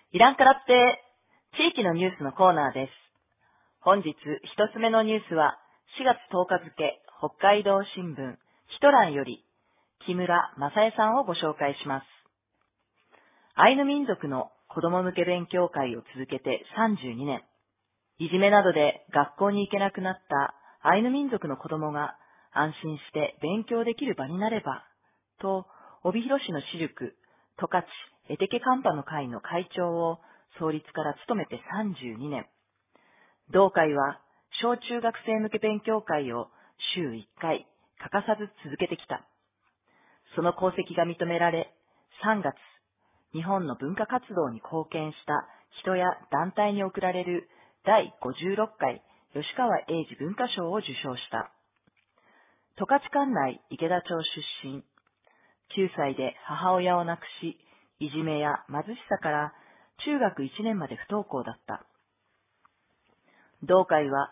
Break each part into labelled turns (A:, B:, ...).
A: いらんからって地域のニュースのコーナーです。本日一つ目のニュースは4月10日付北海道新聞ヒトランより木村正恵さんをご紹介します。アイヌ民族の子ども向け勉強会を続けて32年。いじめなどで学校に行けなくなったアイヌ民族の子どもが安心して勉強できる場になればと、帯広市の私塾十勝エテケカンパの会の会長を創立から務めて32年。同会は小中学生向け勉強会を週1回欠かさず続けてきた。その功績が認められ、3月、日本の文化活動に貢献した人や団体に贈られる第56回吉川英治文化賞を受賞した。十勝管内池田町出身、9歳で母親を亡くし、いじめや貧しさから中学1年まで不登校だった。同会は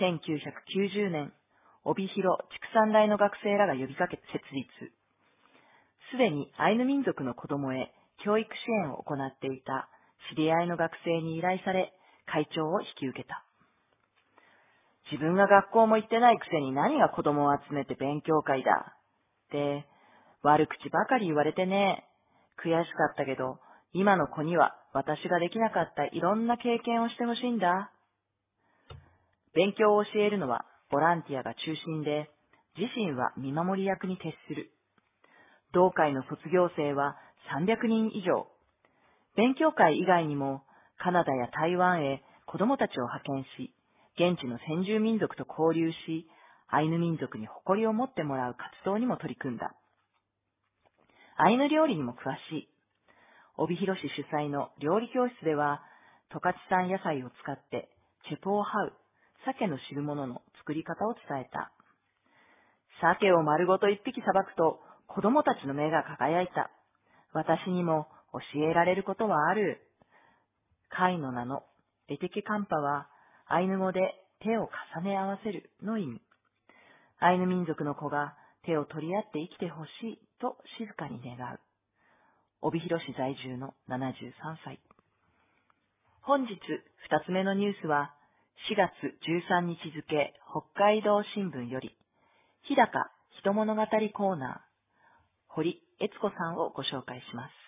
A: 1990年、帯広畜産大の学生らが呼びかけ設立。すでにアイヌ民族の子供へ教育支援を行っていた知り合いの学生に依頼され、会長を引き受けた。自分が学校も行ってないくせに何が子供を集めて勉強会だ。って悪口ばかり言われてね。悔しかったけど、今の子には私ができなかったいろんな経験をしてほしいんだ。勉強を教えるのはボランティアが中心で、自身は見守り役に徹する。同会の卒業生は300人以上。勉強会以外にもカナダや台湾へ子供たちを派遣し、現地の先住民族と交流し、アイヌ民族に誇りを持ってもらう活動にも取り組んだ。アイヌ料理にも詳しい。帯広市主催の料理教室では、十勝産野菜を使ってチェポをハウ、鮭の汁物の作り方を伝えた。鮭を丸ごと一匹さばくと子供たちの目が輝いた。私にも教えられることはある。会の名のエテケカンパはアイヌ語で手を重ね合わせるの意味。アイヌ民族の子が手を取り合って生きてほしいと静かに願う。帯広市在住の73歳。本日二つ目のニュースは4月13日付北海道新聞より日高人物語コーナー堀悦子さんをご紹介します。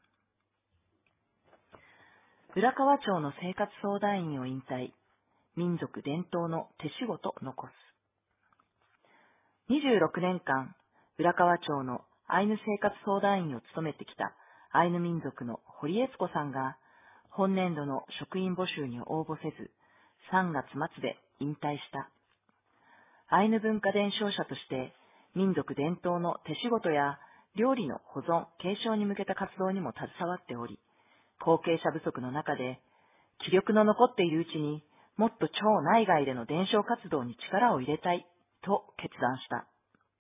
A: 浦河町の生活相談員を引退、民族伝統の手仕事残す。26年間、浦河町のアイヌ生活相談員を務めてきたアイヌ民族の堀悦子さんが、本年度の職員募集に応募せず、3月末で引退した。アイヌ文化伝承者として、民族伝統の手仕事や料理の保存・継承に向けた活動にも携わっており、後継者不足の中で、気力の残っているうちにもっと町内外での伝承活動に力を入れたいと決断した。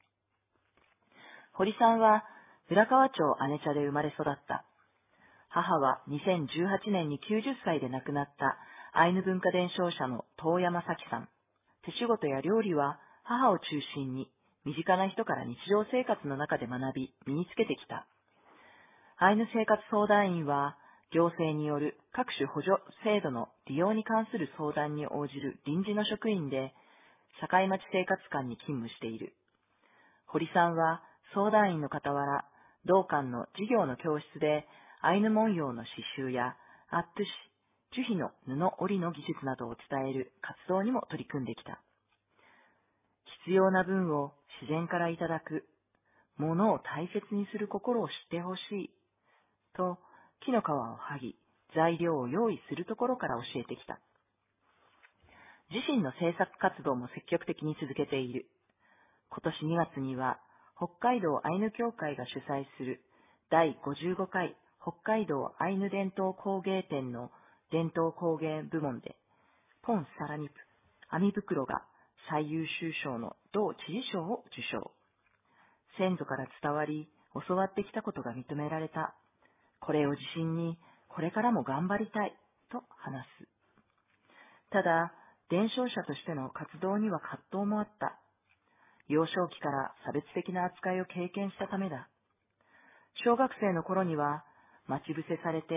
A: 堀さんは浦河町姉茶で生まれ育った。母は2018年に90歳で亡くなったアイヌ文化伝承者の遠山咲さん。手仕事や料理は母を中心に身近な人から日常生活の中で学び身につけてきた。アイヌ生活相談員は行政による各種補助制度の利用に関する相談に応じる臨時の職員で、境町生活館に勤務している。堀さんは相談員の傍ら、同館の事業の教室でアイヌ文様の刺繍やアットゥシ、樹皮の布織りの技術などを伝える活動にも取り組んできた。必要な分を自然からいただく、ものを大切にする心を知ってほしい、と木の皮を剥ぎ、材料を用意するところから教えてきた。自身の制作活動も積極的に続けている。今年2月には、北海道アイヌ協会が主催する第55回北海道アイヌ伝統工芸展の伝統工芸部門で、ポン・サラニプ、網袋が最優秀賞の同知事賞を受賞。先祖から伝わり、教わってきたことが認められた。これを自信に、これからも頑張りたい、と話す。ただ、伝承者としての活動には葛藤もあった。幼少期から差別的な扱いを経験したためだ。小学生の頃には、待ち伏せされて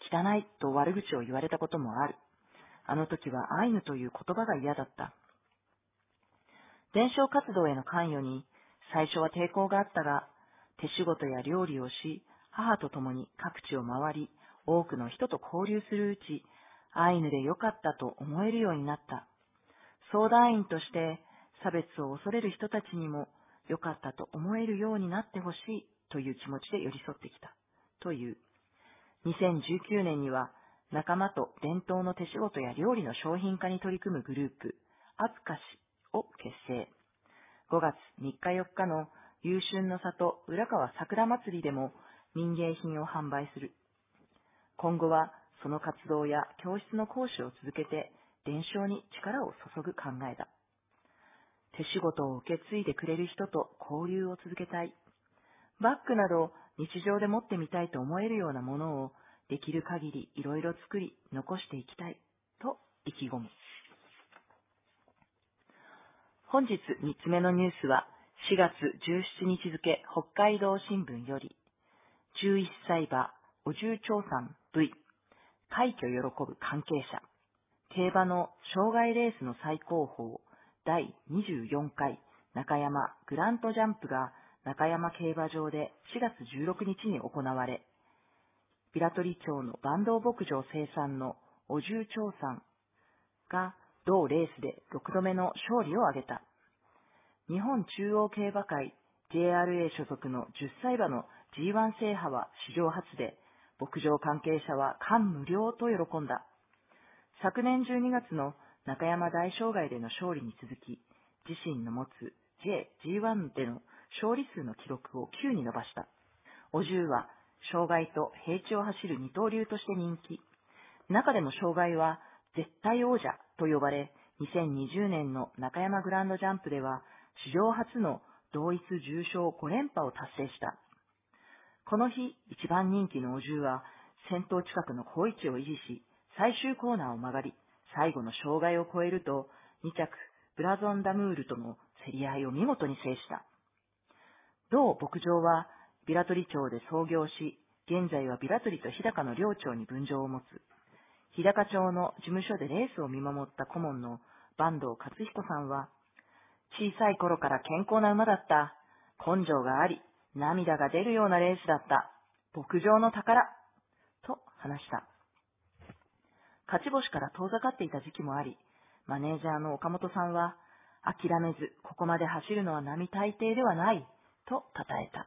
A: 汚いと悪口を言われたこともある。あの時はアイヌという言葉が嫌だった。伝承活動への関与に最初は抵抗があったが、手仕事や料理をし、母と共に各地を回り、多くの人と交流するうち、アイヌでよかったと思えるようになった。相談員として差別を恐れる人たちにもよかったと思えるようになってほしいという気持ちで寄り添ってきた。という。2019年には仲間と伝統の手仕事や料理の商品化に取り組むグループ、アプカシを結成。5月3日4日の優春の里浦川桜祭りでも民芸品を販売する。今後はその活動や教室の講師を続けて伝承に力を注ぐ考えだ。手仕事を受け継いでくれる人と交流を続けたい。バッグなど日常で持ってみたいと思えるようなものをできる限りいろいろ作り残していきたいと意気込む。本日3つ目のニュースは4月17日付北海道新聞より11歳馬お重長さん V 快挙喜ぶ関係者。競馬の障害レースの最高峰第24回中山グラントジャンプが中山競馬場で4月16日に行われ、平取町の坂東牧場生産のお重長さんが同レースで6度目の勝利を挙げた。日本中央競馬会 JRA 所属の10歳馬の G1 制覇は史上初で、牧場関係者は感無量と喜んだ。昨年12月の中山大障害での勝利に続き、自身の持つ J-G1 での勝利数の記録を9に伸ばした。お重は障害と平地を走る二刀流として人気。中でも障害は絶対王者と呼ばれ、2020年の中山グランドジャンプでは史上初の同一重賞5連覇を達成した。この日、一番人気のお重は先頭近くの好位置を維持し、最終コーナーを曲がり、最後の障害を越えると、2着ブラゾンダムールとの競り合いを見事に制した。同牧場は平取町で創業し、現在は平取と日高の両町に分場を持つ。日高町の事務所でレースを見守った顧問の坂東勝彦さんは、小さい頃から健康な馬だった。根性があり、涙が出るようなレースだった。牧場の宝。と話した。勝ち星から遠ざかっていた時期もあり、マネージャーの岡本さんは、諦めずここまで走るのは並大抵ではない、と称えた。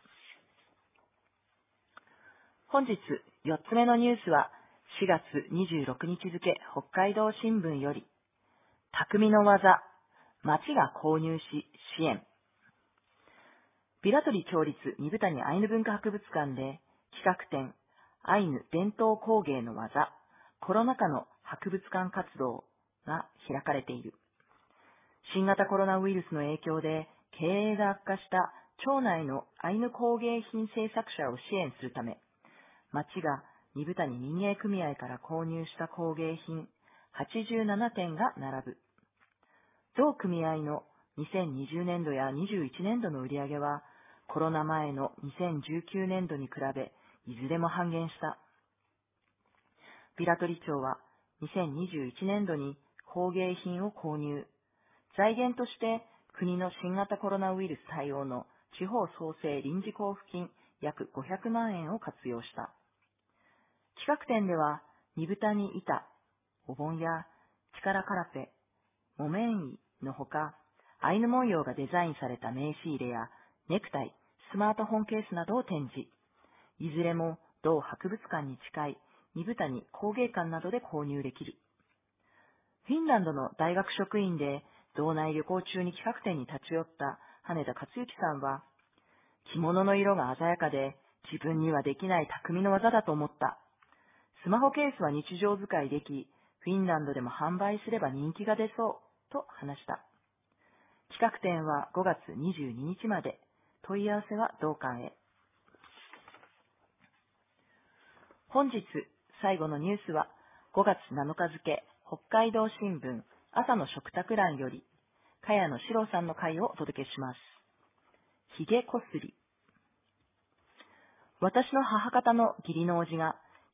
A: 本日4つ目のニュースは、4月26日付北海道新聞より、匠の技、町が購入し支援。平取町立二部谷アイヌ文化博物館で企画展アイヌ伝統工芸の技コロナ禍の博物館活動が開かれている。新型コロナウイルスの影響で経営が悪化した町内のアイヌ工芸品制作者を支援するため、町が二部谷民芸組合から購入した工芸品87点が並ぶ。同組合の2020年度や21年度の売上はコロナ前の2019年度に比べいずれも半減した。平取町は2021年度に工芸品を購入。財源として国の新型コロナウイルス対応の地方創生臨時交付金約500万円を活用した。企画展では二部谷板、お盆や力カラペ、木綿衣のほか、アイヌ文様がデザインされた名刺入れやネクタイ、スマートフォンケースなどを展示。いずれも同博物館に近い二部谷工芸館などで購入できる。フィンランドの大学職員で道内旅行中に企画展に立ち寄った羽田克之さんは、着物の色が鮮やかで自分にはできない匠の技だと思った。スマホケースは日常使いでき、フィンランドでも販売すれば人気が出そう、と話した。企画展は5月22日まで、問い合わせは同館へ。本日最後のニュースは5月7日付北海道新聞朝の食卓欄より茅野史郎さんの回をお届けします。ひげこすり。私の母方の義理の叔父が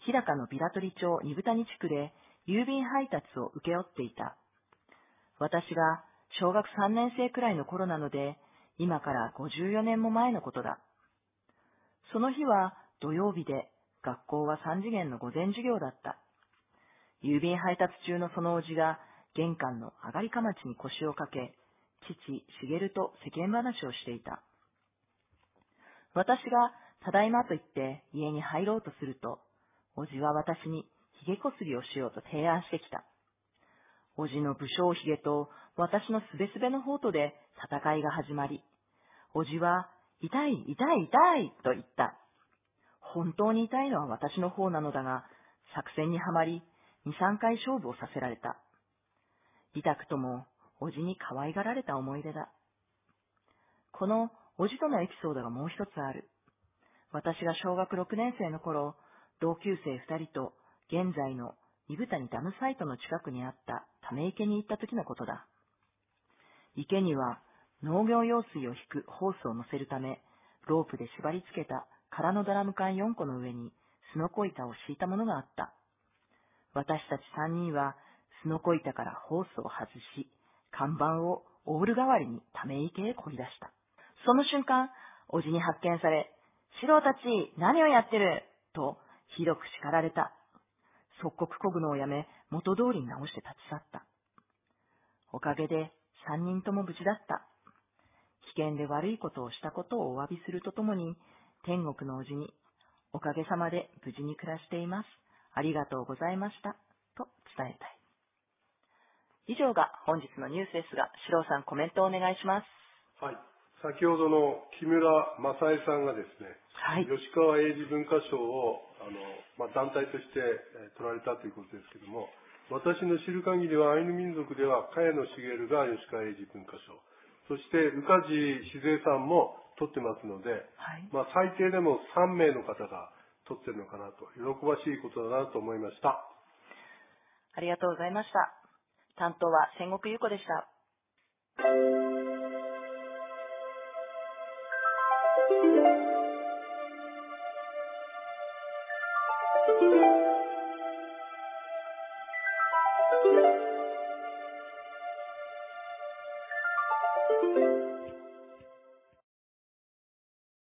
A: 日高の平取町二豚に地区で郵便配達を請け負っていた。私が小学3年生くらいの頃なので、今から54年も前のことだ。その日は土曜日で、学校は3次元の午前授業だった。郵便配達中のそのおじが玄関の上がりかまちに腰をかけ、父茂と世間話をしていた。私がただいまと言って家に入ろうとすると、おじは私に髭こすりをしようと提案してきた。おじの武将髭と私のすべすべの方とで戦いが始まり、おじは痛い痛い痛いと言った。本当に痛いのは私の方なのだが、作戦にはまり、2、3回勝負をさせられた。痛くとも、おじに可愛がられた思い出だ。このおじとのエピソードがもう一つある。私が小学6年生の頃、同級生2人と現在の二豚にダムサイトの近くにあったため池に行った時のことだ。池には農業用水を引くホースを乗せるため、ロープで縛り付けた空のドラム缶4個の上にスノコ板を敷いたものがあった。私たち3人はスノコ板からホースを外し、看板をオール代わりにため池へ漕ぎ出した。その瞬間、おじに発見され、四郎たち何をやってるとひどく叱られた。即刻漕ぐのをやめ、元通りに直して立ち去った。おかげで3人とも無事だった。危険で悪いことをしたことをお詫びするとともに、天国のおじに、おかげさまで無事に暮らしています。ありがとうございました。と伝えたい。以上が本日のニュースですが、四郎さんコメントをお願いします。
B: はい。先ほどの木村正恵さんがですね、
A: はい。
B: 吉川英治文化賞を団体として取られたということですけれども、私の知る限りはアイヌ民族では茅野茂が吉川英治文化賞、そして宇梶静江さんも取ってますので、
A: はい。
B: 最低でも3名の方が取ってるのかなと、喜ばしいことだなと思いました。
A: ありがとうございました。担当は千石優子でした。